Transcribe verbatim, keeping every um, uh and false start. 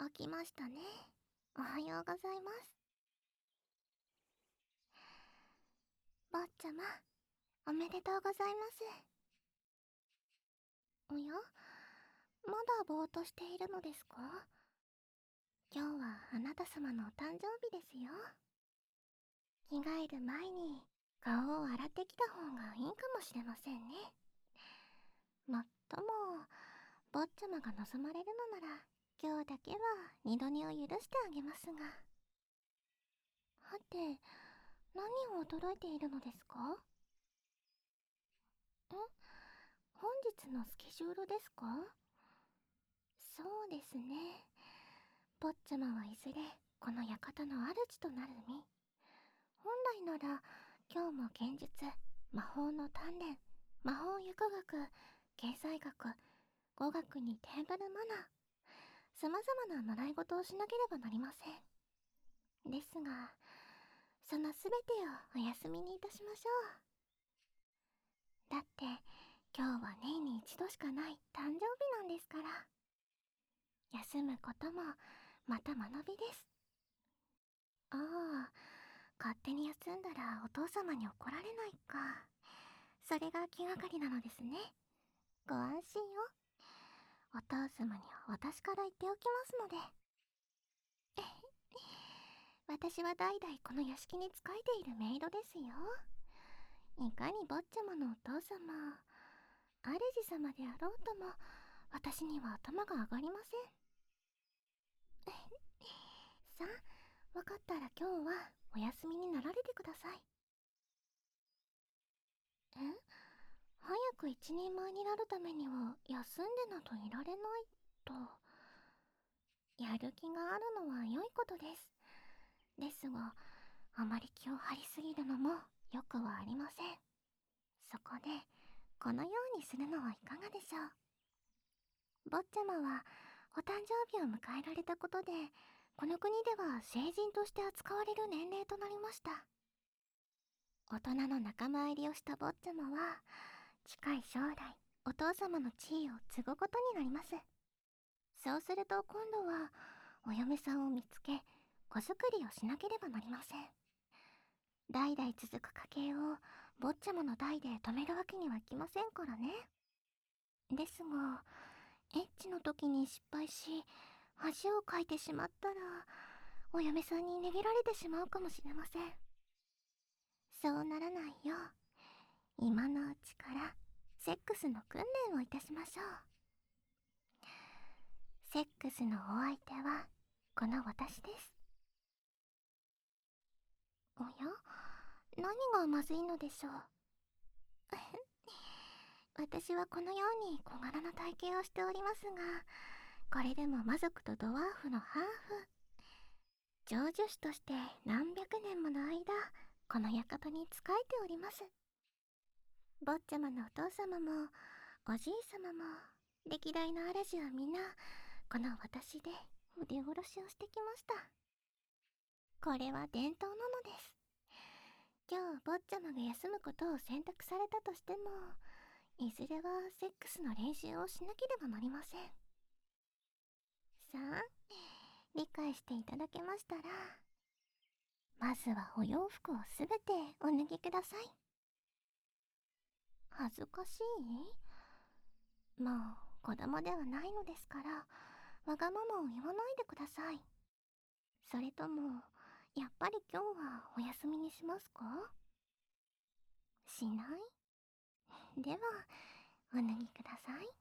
起きましたね。おはようございます。坊ちゃま、おめでとうございます。おや、まだぼーっとしているのですか？今日はあなた様のお誕生日ですよ。着替える前に顔を洗ってきた方がいいかもしれませんね。もっとも、坊ちゃまが望まれるのなら、今日だけは二度寝を許してあげますが。はて、何を驚いているのですか？ん本日のスケジュールですか？そうですね。坊ちゃまはいずれこの館の主となる身。本来なら今日も剣術、魔法の鍛錬、魔法薬学、経済学、語学にテーブルマナー、様々な習い事をしなければなりません。ですが、そのすべてをお休みにいたしましょう。だって今日は年に一度しかない誕生日なんですから。休むこともまた学びです。ああ、勝手に休んだらお父様に怒られないか。それが気がかりなのですね。ご安心を。お父様には私から言っておきますので。私は代々この屋敷に仕えているメイドですよ。いかに坊ちゃまのお父様、主様であろうとも、私には頭が上がりません。さあ、わかったら今日はお休みになられてください。え、早く一人前になるためには休んでなどいられないと。やる気があるのは良いことです。ですが、あまり気を張りすぎるのもよくはありません。そこで、このようにするのはいかがでしょう。坊ちゃまはお誕生日を迎えられたことで、この国では成人として扱われる年齢となりました。大人の仲間入りをした坊ちゃまは、近い将来、お父様の地位を継ぐことになります。そうすると今度は、お嫁さんを見つけ、子作りをしなければなりません。代々続く家系を坊ちゃまの代で止めるわけにはいきませんからね。ですが、エッチの時に失敗し、恥をかいてしまったら、お嫁さんに値切られてしまうかもしれません。そうならないよう、今のうちからセックスの訓練をいたしましょう。セックスのお相手はこの私です。おや、何がまずいのでしょう。私はこのように小柄な体型をしておりますが、これでも魔族とドワーフのハーフ。成就師として何百年もの間、この館に仕えております。坊ちゃまのお父様も、おじい様も、歴代の主は皆、この私で腕殺しをしてきました。これは伝統なのです。今日坊ちゃまが休むことを選択されたとしても、いずれはセックスの練習をしなければなりません。さあ、理解していただけましたら、まずはお洋服をすべてお脱ぎください。恥ずかしい？もう子供ではないのですから、わがままを言わないでください。それとも、やっぱり今日はお休みにしますか？しない？では、お脱ぎください。